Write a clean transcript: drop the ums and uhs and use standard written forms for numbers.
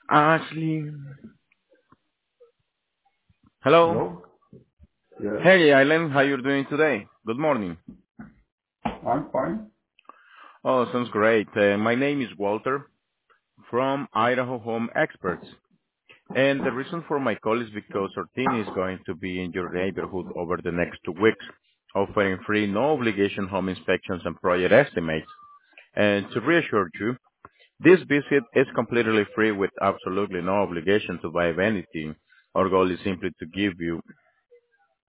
Ashley. Hello. Hello? Yes, Hey, Aileen, how you doing today? Good morning. I'm fine. Oh, sounds great. My name is Walter from Idaho Home Experts. And the reason for my call is because our team is going to be in your neighborhood over the next 2 weeks, offering free, no obligation home inspections and project estimates. And to reassure you, this visit is completely free with absolutely no obligation to buy anything. Our goal is simply to give you